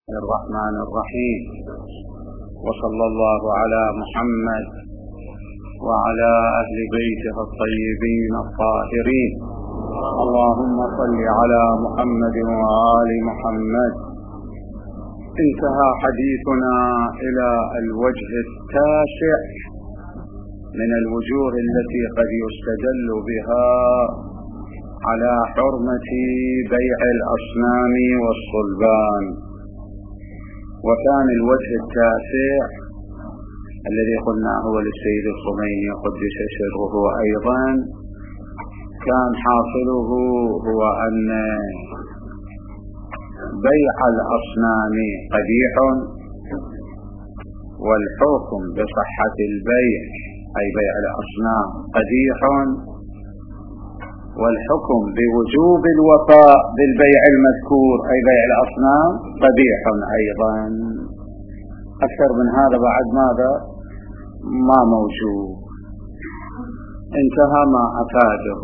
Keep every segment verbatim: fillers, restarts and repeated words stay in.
الرحمن الرحيم، وصلى الله على محمد وعلى أهل بيته الطيبين الطاهرين. اللهم صل على محمد وآل محمد. انتهى حديثنا إلى الوجه التاسع من الوجوه التي قد يستدل بها على حرمة بيع الأصنام والصلبان. وكان الوجه التاسع الذي قلنا هو للسيد الخميني قدس سره أيضا، كان حاصله هو أن بيع الأصنام قبيح، والحكم بصحة البيع أي بيع الأصنام قبيح، والحكم بوجوب الوفاء بالبيع المذكور أي بيع الأصنام قبيح أيضا. أكثر من هذا بعد ماذا ما موجود. انتهى ما أفاده.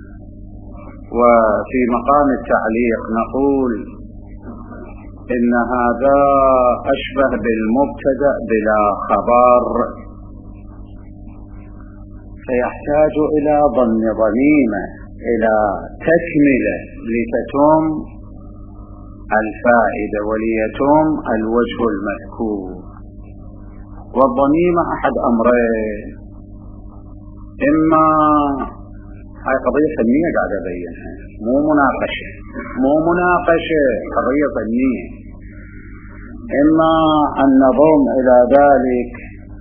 وفي مقام التعليق نقول إن هذا أشبه بالمبتدأ بلا خبر، فيحتاج إلى ضم ضميمة إلى تكملة لتتم الفائدة وليتم الوجه المذكور. والضميمة أحد أمرين: إما هاي قضية فنية قاعدة أبينها، مو مناقشة مو مناقشة قضية فنية، إما أن نضم إلى ذلك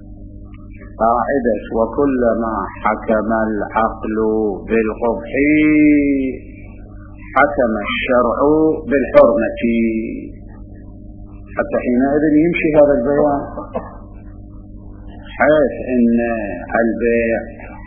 قاعدة وكلما حكم العقل بالقبح حكم الشرع بالحرمة، حتى حينئذ يمشي هذا البيان، حيث ان البيع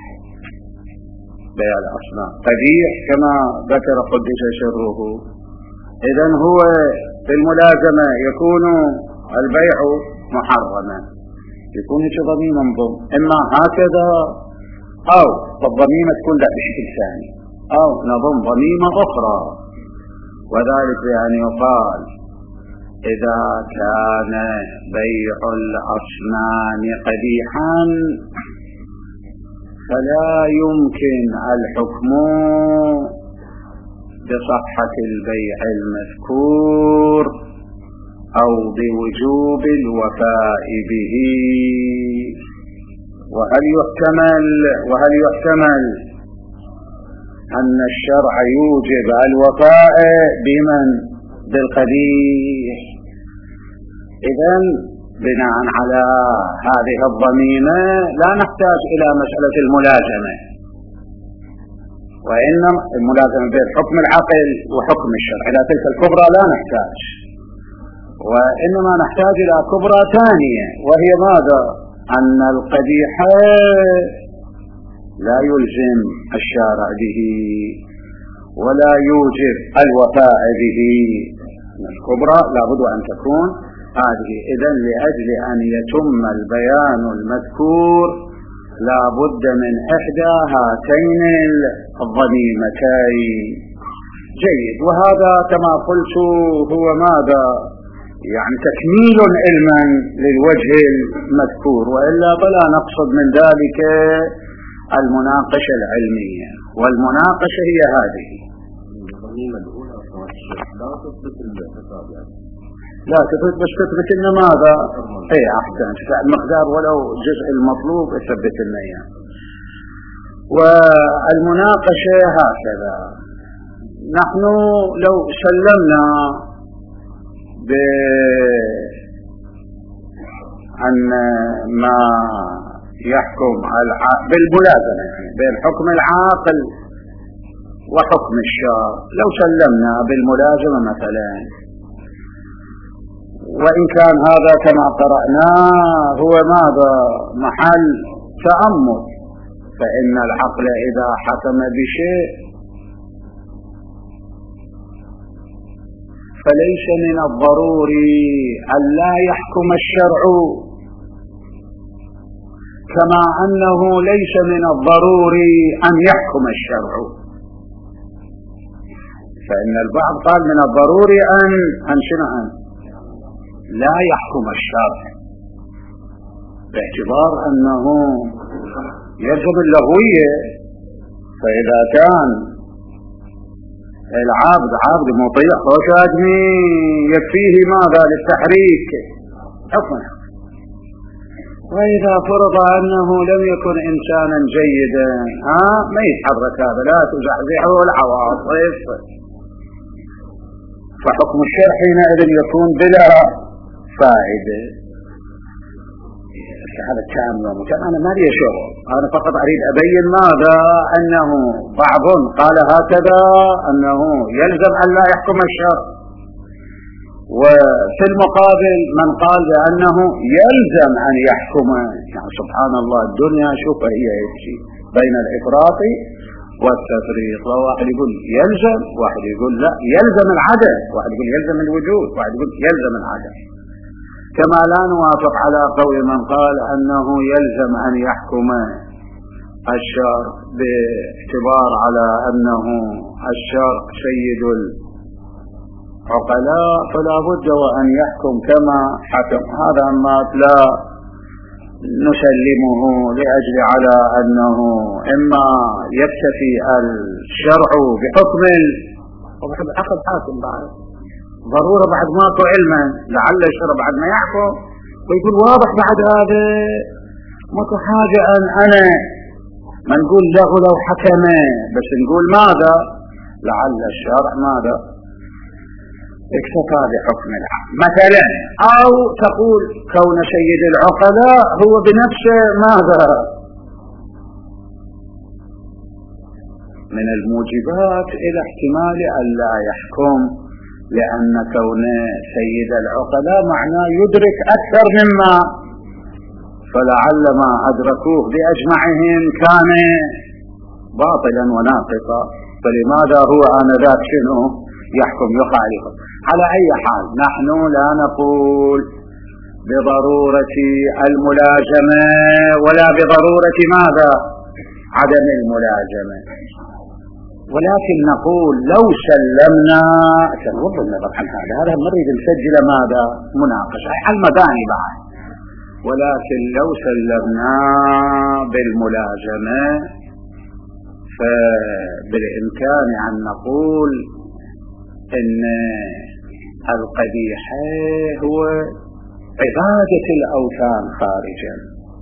بيع الأصنام قبيح كما ذكر قدس سره، إذن هو في الملازمة يكون البيع محرما، يكون هيك ضميمة نضم، إما هكذا أو الضميمة تكون لا بشكل ثاني، أو نضم ضميمة أخرى، وذلك بأن يقال إذا كان بيع الأصنام قبيحا فلا يمكن الحكم بصحة البيع المذكور أو بوجوب الوفاء به. وهل يحتمل وهل يحتمل أن الشرع يوجب الوفاء بمن بالقبيح؟ إذن بناء على هذه الضميمة لا نحتاج إلى مسألة الملازمة، وإنما الملازمة بين حكم العقل وحكم الشرع إلى تلك الكبرى لا نحتاج، وإنما نحتاج إلى كبرى ثانية، وهي ماذا؟ أن القبيح لا يلزم الشارع به ولا يوجب الوفاء به. الكبرى لابد أن تكون هذه. إذن لأجل أن يتم البيان المذكور لابد من إحدى هاتين الضميمتين. جيد. وهذا كما قلت هو ماذا؟ يعني تكميل علما للوجه المذكور، وإلا فلا نقصد من ذلك المناقشة العلمية، والمناقشة هي هذه. لا تثبت بس تثبت لنا ماذا؟ اي احسن المقدار ولو جزء المطلوب يثبت لنا اياه. والمناقشة هكذا: نحن لو سلمنا بأن ما يحكم بالملازمة يعني بين حكم العاقل وحكم الشرع، لو سلمنا بالملازمة مثلا، وإن كان هذا كما قرأناه هو ماذا؟ محل تأمل، فإن العقل إذا حكم بشيء فليس من الضروري أن لا يحكم الشرع، كما أنه ليس من الضروري أن يحكم الشرع. فإن البعض قال من الضروري أن أن شنو أن لا يحكم الشرع، باعتبار أنه يجب اللغوية. فإذا كان العبد عبد مطيع خوش آدمي يكفيه ماذا للتحريك حكمه. وإذا فرض أنه لم يكن إنسانا جيدا ها ما يتحرك هذا، لا تزحزحه العواطف، فحكم الشرع حينئذ يكون بلا فائدة. هذا كامل ومكان، أنا ما لي شغل، أنا فقط أريد أبين ماذا أنه بعض قال هكذا أنه يلزم أن لا يحكم الشرع، وفي المقابل من قال بأنه يلزم أن يحكم. يعني سبحان الله الدنيا شوف هي يمشي بين الإفراط والتفريط، واحد يقول يلزم، واحد يقول لا يلزم العدم، واحد يقول يلزم الوجود، واحد يقول يلزم العدم. كما لا نوافق على قول من قال أنه يلزم أن يحكم الشرع باعتبار على أنه الشرع سيد العقلاء فلا بد وأن يحكم كما حكم. هذا ما لا نسلمه لأجل على أنه إما يكتفي الشرع بحكم أخذ حاكم بعد ضرورة بعد ماكو علما لعل الشرع بعد ما يحكم ويقول واضح بعد هذا ماكو حاجة أن أنا ما نقول له لو حكم، بس نقول ماذا لعل الشرع ماذا اكتفى بحكم العقل مثلا. أو تقول كون سيد العقلاء هو بنفسه ماذا من الموجبات إلى احتمال أن لا يحكم، لأن كون سيد العقلاء معناه يدرك أكثر مما، فلعل ما أدركوه بأجمعهم كان باطلا وناقصا، فلماذا هو آنذاك شنو يحكم يخالف. على أي حال نحن لا نقول بضرورة الملازمة ولا بضرورة ماذا عدم الملازمة، ولكن نقول لو سلمنا سنوض النظر عن هذا هذا نريد نسجل ماذا مناقشة على المباني بعد، ولكن لو سلمنا بالملازمة فبالإمكان أن نقول إن القبيح هو عبادة الأوثان خارجا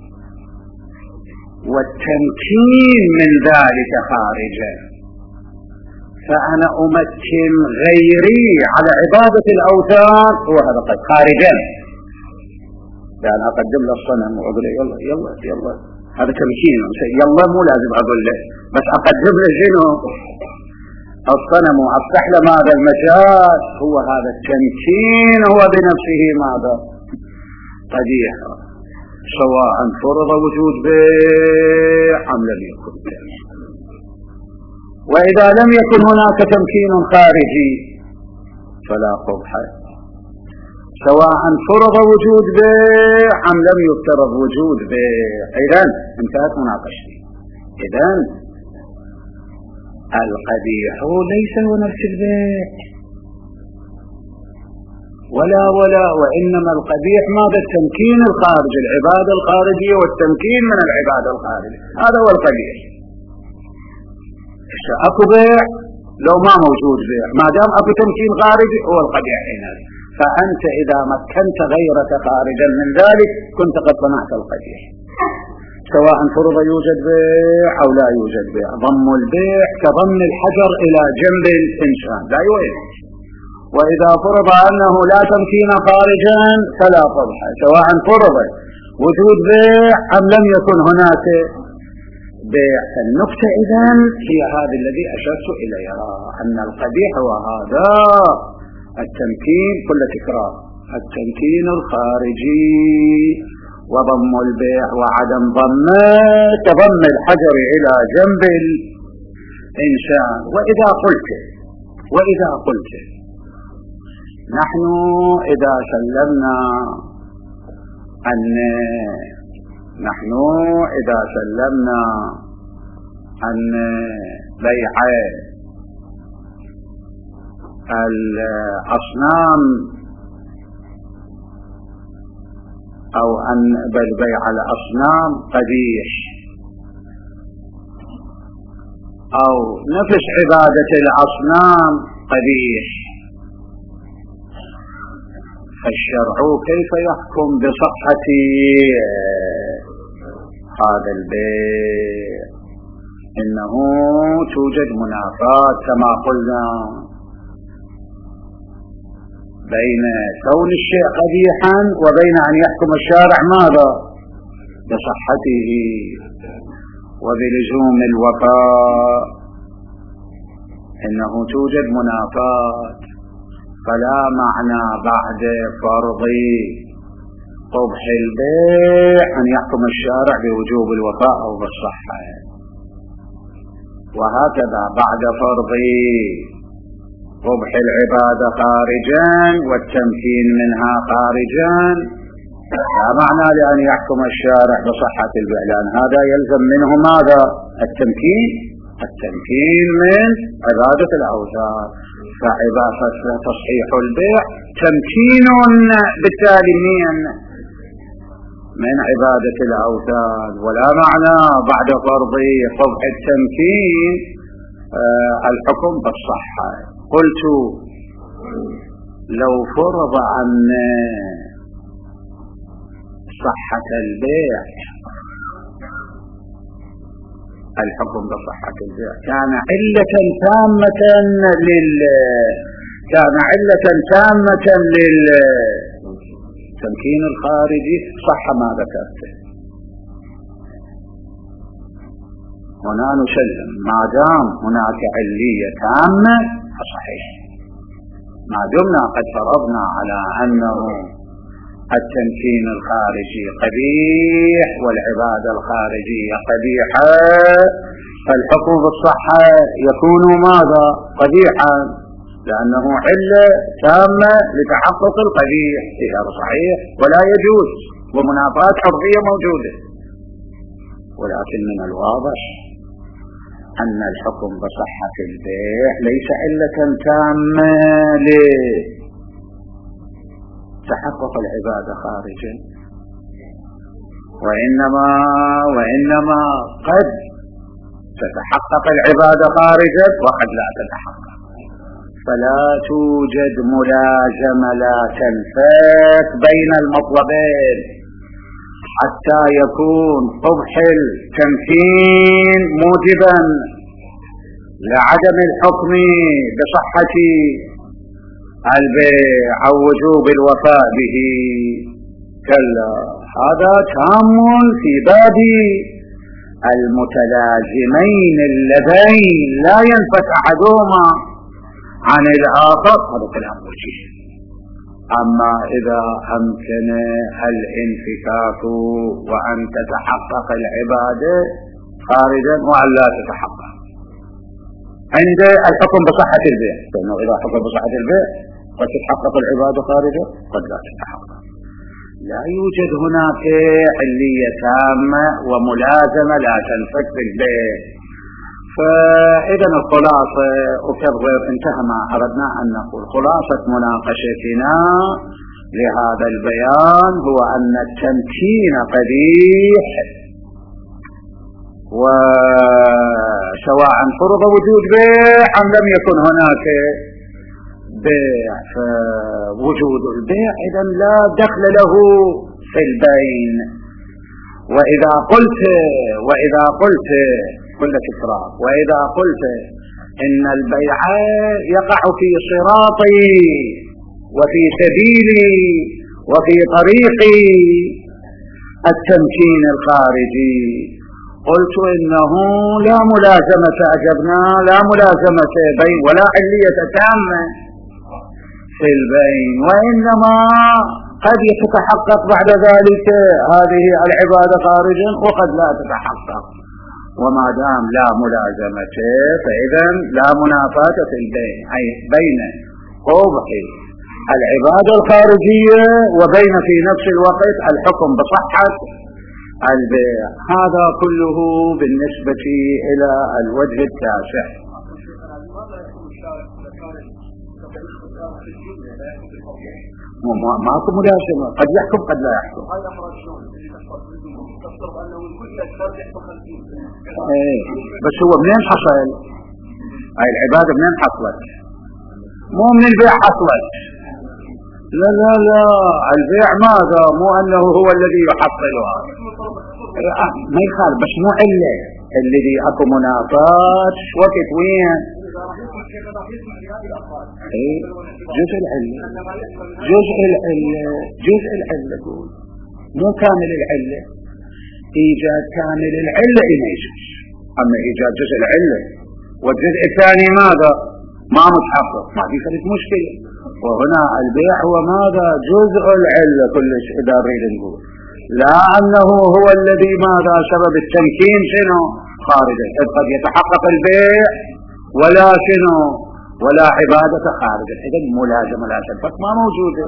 والتمكين من ذلك خارجا، فأنا أمكن غيري على عبادة الأوثان هو هذا قد خارجا، يعني أقدم له الصنم وأقول له يلا يلا يلا هذا تمكين، يلا مو لازم أقول له بس أقدم له شنو الصنم وأفتح له ماذا المجال، هو هذا التمكين هو بنفسه ماذا قبيح، سواء فرض وجود بيع أم لم يكن بيع. وإذا لم يكن هناك تمكين خارجي فلا قبح، سواء فرض وجود بيع أم لم يفترض وجود بيع. إذن انتهت مناقشتي. إذن القبيح ليس هو نفس البيع ولا ولا وإنما القبيح ماذا التمكين الخارجي، العبادة الخارجية والتمكين من العبادة الخارجية، هذا هو القبيح. أكو بيع لو ما موجود بيع، ما دام أكو تمكين خارجي هو القبيح هنا. فأنت إذا مكنت غيرك خارجا من ذلك كنت قد صنعت القبيح، سواء فرض يوجد بيع أو لا يوجد بيع. ضم البيع كضم الحجر إلى جنب الإنسان لا يوجد. وإذا فرض أنه لا تمكين خارجا فلا قبح، سواء فرض وجود بيع أم لم يكن هناك بيع. النقطة إذن هي هذا الذي أشرت إليها، أن القبيح هو هذا التمكين كل تكرار، التمكين الخارجي، وضم البيع وعدم ضمه كضم الحجر إلى جنب الإنسان. وإذا قلت وإذا قلت نحن إذا سلمنا أن نحن إذا سلمنا أن بيع الأصنام أو أن بل بيع الأصنام قبيح، أو نفس عبادة الأصنام قبيح، فالشرع كيف يحكم بصحة هذا البيع؟ إنه توجد منافاة كما قلنا بين كون الشيء قبيحا وبين أن يحكم الشارع ماذا؟ بصحته وبلزوم الوفاء. إنه توجد منافاة، فلا معنى بعد فرض قبح البيع أن يحكم الشارع بوجوب الوفاء أو بالصحة، وهكذا بعد فرض قبح العبادة خارجا والتمكين منها خارجا لا معنى لأن يحكم الشارع بصحة البيع، لأن هذا يلزم منه ماذا؟ التمكين التمكين من عبادة الأوثان، فعبادة تصحيح البيع تمكين بالتالي من من عبادة الأوثان، ولا معنى بعد فرض قبح التمكين آه الحكم بالصحة. قلت لو فرض أن صحة البيع الحكم بصحة البيع كان علة تامة لل كان علة تامة للتمكين الخارجي، صح ما ذكرته. هنا نسلم ما دام هناك علية تامة فصحيح، ما دمنا قد فرضنا على أنه التمكين الخارجي قبيح والعبادة الخارجية قبيحة، فالحكم بالصحة يكون ماذا؟ قبيحا، لأنه علة تامة لتحقق القبيح، هذا صحيح ولا يجوز، ومنافاة حرية موجودة. ولكن من الواضح أن الحكم بصحة البيع ليس علة تامة لتحقق العبادة خارجا، وإنما وإنما قد تتحقق العبادة خارجا وقد لا تتحقق، فلا توجد ملازمة لا تنفك بين المطلبين حتى يكون قبح التمكين موجبا لعدم الحكم بصحة البيع أو وجوب الوفاء به. كلا، هذا تام في باب المتلازمين اللذين لا ينفك أحدهما عن الآخر، هذا كلام وجيه. أما إذا أمكن الانفكاك وأن تتحقق العبادة خارجا وأن لا تتحقق عند الحكم بصحة البيع، فإنه إذا حكم بصحة البيع قد تتحقق العبادة خارجا قد لا تتحقق. لا يوجد هناك علية تامة وملازمة لا تنفك بالبيع. فإذا الخلاصة وكذب انتهى ما أردنا أن نقول. خلاصة مناقشتنا لهذا البيان هو أن التمكين قبيح، وسواء فرض وجود بيع أم لم يكن هناك بيع، فوجود البيع إذن لا دخل له في البين. وإذا قلت وإذا قلت كل تكرار وإذا قلت إن البيع يقع في صراطي وفي سبيلي وفي طريقي التمكين الخارجي، قلت إنه لا ملازمة أجبنا لا ملازمة بين ولا علية تامة في البين، وإنما قد يتحقق بعد ذلك هذه العبادة خارجا وقد لا تتحقق. وما دام لا ملازمة فإذا لا منافاة في البين، أي بين قبح العبادة الخارجية وبين في نفس الوقت الحكم بصحة البيع. هذا كله بالنسبة إلى الوجه التاسع. ماكو ملازمة، قد يحكم قد لا يحكم. ايه بس هو منين حصل؟ هاي العبادة منين حصلت؟ مو من البيع حصلت. لا لا لا البيع ماذا؟ مو انه هو الذي يحصلها. ما يخالف بس مو علة الذي اكو منافات وقت وين؟ ايه جزء العلة جزء العلة جزء العلة قول مو كامل العلة. ايجاد كامل العلة يجوز، اما ايجاد جزء العلة والجزء الثاني ماذا؟ ما متحقق، ما في فرق مشكلة. وهنا البيع هو ماذا؟ جزء العلة كلش اذا نريد نقول، لا انه هو الذي ماذا سبب التمكين شنو خارجه. قد يتحقق البيع ولا شنو ولا عبادة خارجه، اذا ملازمة لا شك ما موجودة.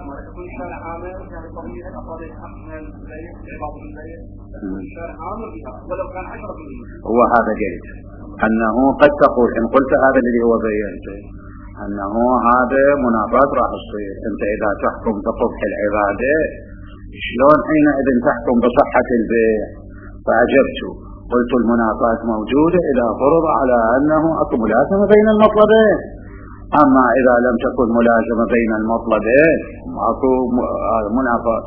هو هذا جيد انه قد تقول ان قلت هذا الذي هو بينته انه هذا منافات راح تصير. انت اذا تحكم بقبح العبادة شلون حينئذ تحكم بصحة البيع؟ فاجبت قلت المنافات موجودة اذا فرض على انه اكو ملازمة بين المطلبين. اما اذا لم تكن ملازمة بين المطلبين اكو منافات.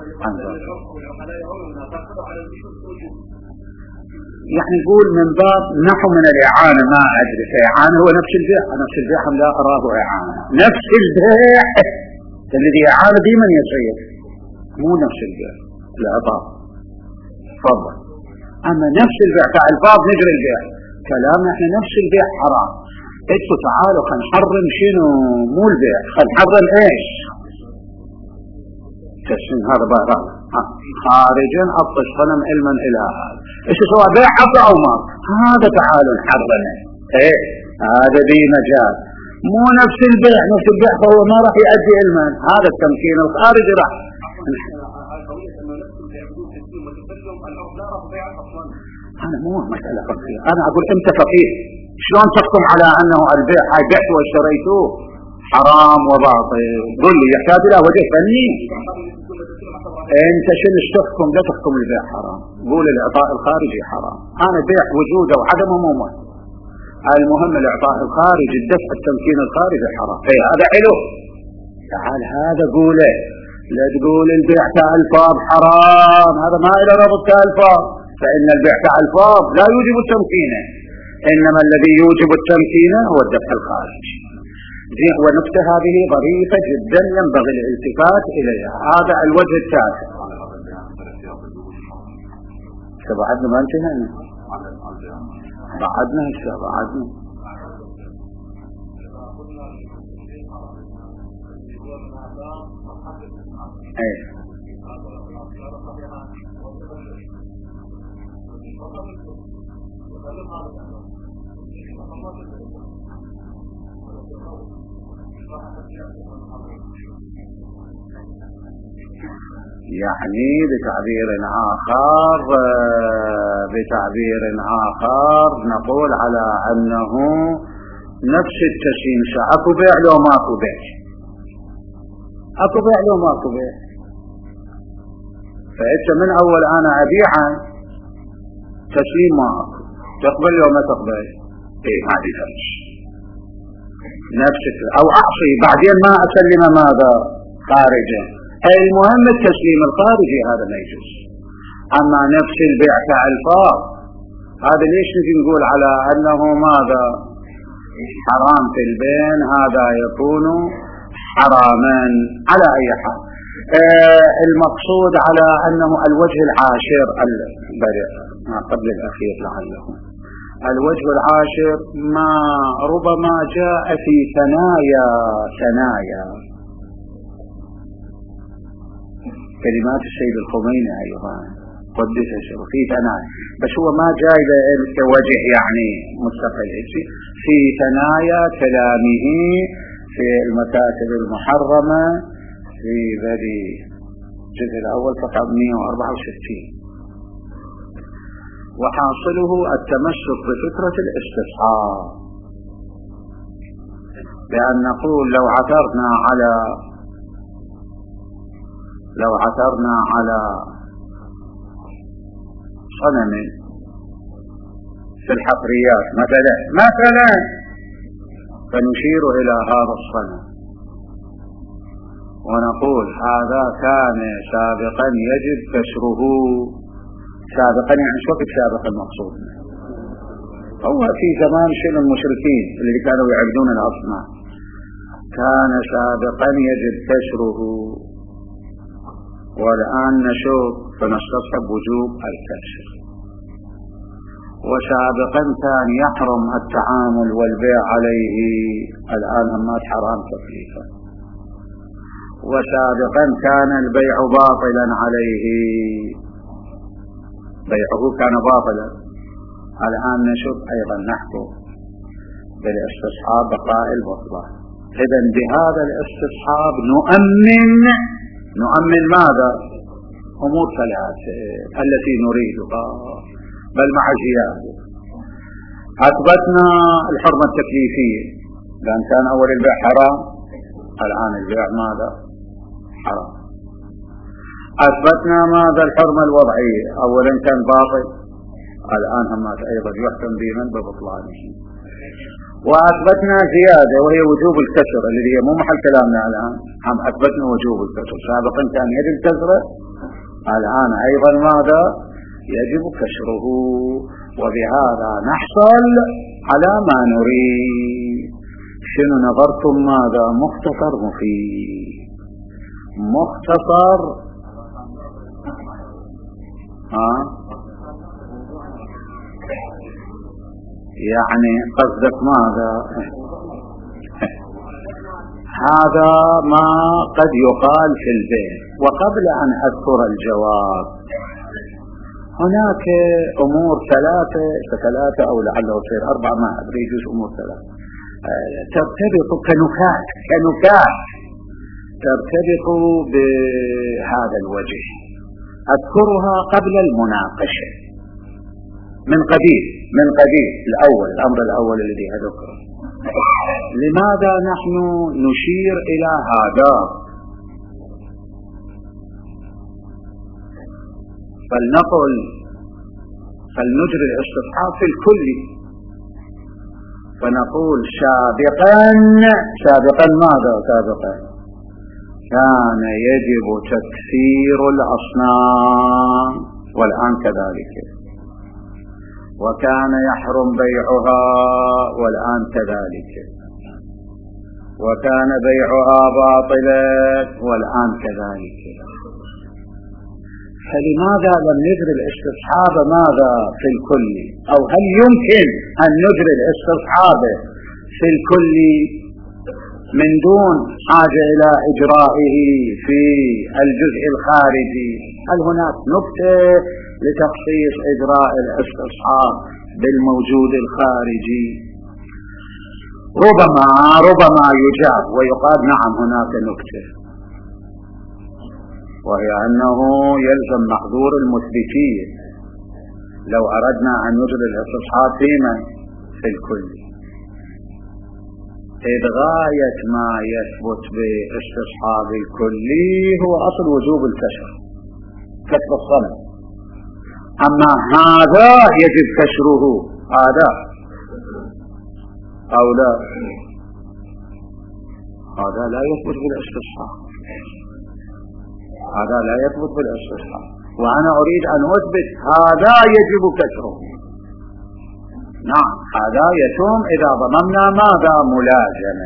يعني يقول من باب نحو من الإعانة، ما أدري إعانة هو نفس البيع، نفس البيع هم لا أراه إعانة، نفس البيع الذي إعانة دي من يصير مو نفس البيع العطاء تفضل. أما نفس البيع كالفاظ نجري البيع كلامنا احنا نفس البيع حرام. ادفوا تعالوا خل نحرم شنو؟ مو البيع، خل نحرم ايش؟ تسمين هذا بقى خارجا أبطش غنم علما إلى هذا إيش سواء بيع حق أو ما هذا تعالوا نحرمه. إيه هذا دي مجال مو نفس البيع. نفس البيع فهو ما راح يؤدي علما. هذا التمكين الخارجي راح. أنا مو مسألة فقهية، أنا أقول أنت فقيه شلون تحكم على أنه البيع هاي بعت واشتريتوه حرام وباطل؟ قل لي يحتاج إلى وجه فني. انت شنو تحكم؟ لا تحكم البيع حرام، قول الاعطاء الخارجي حرام. انا بيع وجوده وعدمه مو مهم، المهم الاعطاء الخارجي الدفع التمكين الخارجي حرام. اي هذا حلو تعال هذا قوله. لا تقول البيع كالفاظ حرام، هذا ما الى ربط كالفاظ، فان البيع كالفاظ لا يوجب التمكين، انما الذي يوجب التمكين هو الدفع الخارجي. ونكتة هذه ظريفة جدا ينبغي الالتفات إليها. هذا الوجه التاسع. بعدنا ما انتهينا، بعدنا هسه بعدنا ايه يعني بتعبير آخر بتعبير آخر نقول على أنه نفس التسليم. أكو بيع لو ماكو بيع، أكو بيع لو ماكو بيع. فإنت من أول أنا أبيعا تسليم ما أكو، تقبل لو ما تقبل إيه ما دي فرق نفس أو أعصي بعدين ما أسلم ماذا خارجا. المهم التسليم الخارجي هذا ما يجوز. أما نفس البيع كالفاظ هذا ليش نجي نقول على أنه ماذا حرام في البين؟ هذا يكون حراما على أي حال. آه المقصود على أنه الوجه العاشر ما قبل الأخير لعله الوجه العاشر ما ربما جاء في ثنايا ثنايا كلمات السيد الخميني أيضا قدس سره في ثنايا، بس هو ما جاء كوجه يعني مستقل في ثنايا كلامه في المكاتب المحرمة في بدي الجزء الأول صفحة مئة وأربعة وستين. وحاصله التمسك بفكرة الاستصحاب، بأن نقول لو عثرنا على لو عثرنا على صنم في الحفريات مثلا مثلا فنشير إلى هذا الصنم ونقول هذا كان سابقا يجب كسره. سابقا يعني شو وقت سابقا المقصود؟ هو في زمان شنو المشركين اللي كانوا يعبدون الأصنام كان سابقا يجب كسره، والآن نشوف فنستصحب وجوب الكسر. وسابقا كان يحرم التعامل والبيع عليه، الآن أما حرام تكليفا. وسابقا كان البيع باطلا عليه، بيعه كان باطلا، الآن نشوف أيضا نحكم بالاستصحاب بقاء البطلان. إذن بهذا الاستصحاب نؤمن نؤمن ماذا؟ أمور ثلاثة التي نريدها بل مع زيادة. أثبتنا الحرمة التكليفية لأن كان أول البيع حرام، الآن البيع ماذا؟ حرام. أثبتنا ماذا؟ الحرمة الوضعية، أولا كان باطل، الآن هم أيضا يحكم بمن ببطلانه. وأثبتنا زيادة وهي وجوب الكسر الذي هي مو محل كلامنا الآن، هم أثبتنا وجوب الكسر. سابقا كان يجب كسره، الآن أيضا ماذا؟ يجب كسره. وبهذا نحصل على ما نريد. شنو نظرتم ماذا؟ مختصر مفيد. مختصر ها يعني قصدك ماذا؟ هذا ما قد يقال في البيت. وقبل أن أذكر الجواب هناك أمور ثلاثة ثلاثة أو لعله تصير أربعة ما أدري يجوز أمور ثلاثة ترتبط كنكات كنكات ترتبط بهذا الوجه، أذكرها قبل المناقشة من قديم من قديم الأول الأمر الأول الذي أذكره. لماذا نحن نشير إلى هذا؟ فلنقل فلنجري الاستصحاب في الكل، فنقول سابقا سابقا ماذا؟ سابقا كان يجب تكسير الأصنام والآن كذلك، وكان يحرم بيعها والآن كذلك، وكان بيعها باطلا والآن كذلك. فلماذا لم نجري الاستصحاب ماذا في الكل؟ أو هل يمكن أن نجري الاستصحاب في الكل من دون حاجة إلى إجرائه في الجزء الخارجي؟ هل هناك نكتة لتخصيص إجراء الاستصحاب بالموجود الخارجي؟ ربما ربما يجاب ويقال نعم هناك نكتة، وهي أنه يلزم محظور المثبتية لو أردنا أن نجري الاستصحاب فيما في الكل، إذ غاية ما يثبت باستصحاب الكلي هو أصل وجوب الكسر كسر الصنم. أما هذا يجب كسره، هذا أو لا، هذا لا يثبت بالاستصحاب، هذا لا يثبت بالاستصحاب، وأنا أريد أن أثبت هذا يجب كسره. نعم هذا يتم إذا ضممنا ماذا؟ ملازمة،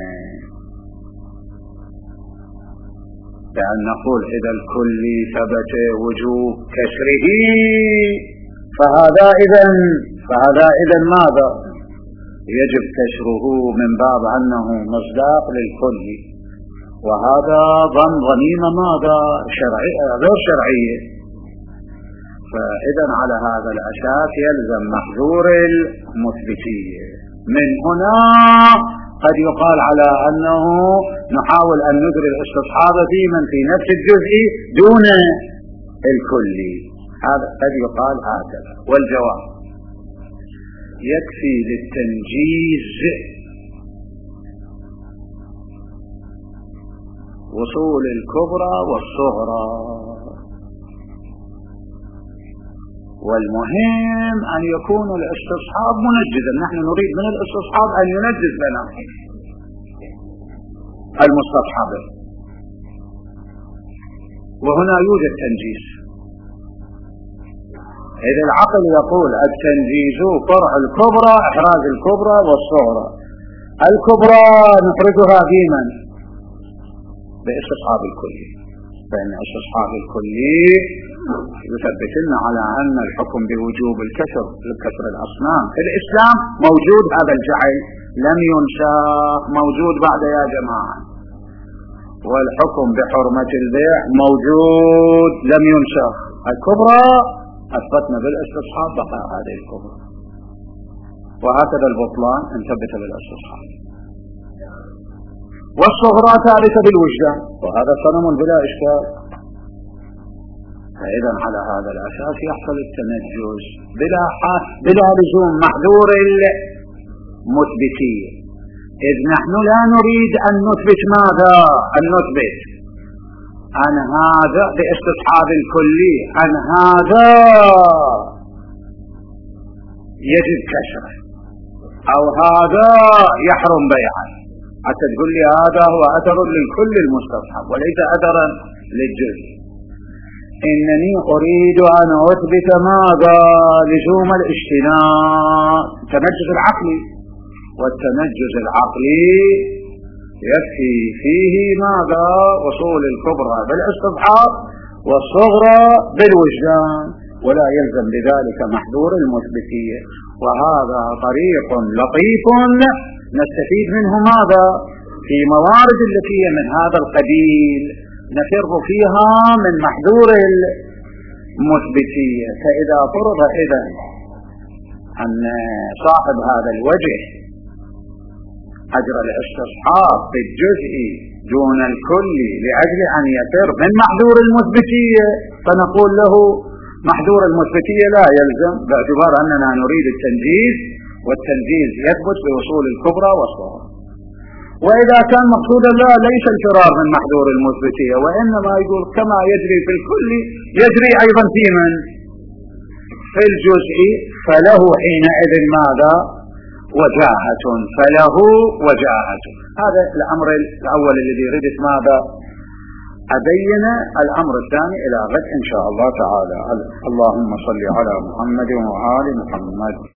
بأن نقول إذا الكل ثبت وجوب كسره فهذا إذن فهذا إذن ماذا؟ يجب كسره من باب أنه مصداق للكل، وهذا ضم ضميمة ماذا؟ شرعية غير شرعية. فإذا على هذا الأساس يلزم محظور المثبتية. من هنا قد يقال على أنه نحاول أن نجري الاستصحاب في من في نفس الجزء دون الكل، هذا قد يقال هكذا. والجواب يكفي للتنجيز وصول الكبرى والصغرى. والمهم أن يكون الاستصحاب منجزا. نحن نريد من الاستصحاب أن ينجز لنا المستصحب، وهنا يوجد تنجيز. إذا العقل يقول التنجيز فرع الكبرى، إحراز الكبرى والصغرى. الكبرى نخرجها ديما باستصحاب الكلي، فإن استصحاب الكلي يثبت لنا على أن الحكم بوجوب الكسر لكسر الأصنام في الإسلام موجود. هذا الجعل لم ينشأ، موجود بعد يا جماعة. والحكم بحرمة البيع موجود لم ينشأ. الكبرى أثبتنا بالاستصحاب بقى هذه الكبرى، وهكذا البطلان انثبت بالاستصحاب. والصغرى ثابتة بالوجدان، وهذا صنم بلا إشكال. فإذا على هذا الأساس يحصل التنجز بلا بلا لزوم محذور المثبتية، إذ نحن لا نريد أن نثبت ماذا؟ أن نثبت أن هذا باستصحاب الكلي أن هذا يجب كسره أو هذا يحرم بيعه، حتى تقول لي هذا هو أثر للكل المستصحب وليس أثرا للجزء. إنني أريد أن أثبت ماذا؟ لزوم الاجتناب، التنجز العقلي. والتنجز العقلي يكفي فيه ماذا؟ وصول الكبرى بالاستصحاب والصغرى بالوجدان، ولا يلزم بذلك محذور المثبتية. وهذا طريق لطيف نستفيد منه ماذا؟ في موارد التي من هذا القبيل نفر فيها من محذور المثبتية. فإذا فرض إذن أن صاحب هذا الوجه أجرى الاستصحاب في الجزء دون الكل لأجل أن يفر من محذور المثبتية، فنقول له محذور المثبتية لا يلزم، باعتبار أننا نريد التنجيز، والتنجيز يثبت بوصول الكبرى والصغرى. وإذا كان مقصودا لا ليس الفرار من محذور المثبتية، وإنما يقول كما يجري في الكل يجري أيضا في من؟ في الجزء، فله حينئذ ماذا؟ وجاهة، فله وجاهة. هذا الأمر الأول الذي ردت ماذا؟ أبين. الأمر الثاني إلى غد إن شاء الله تعالى. اللهم صل على محمد وآل محمد.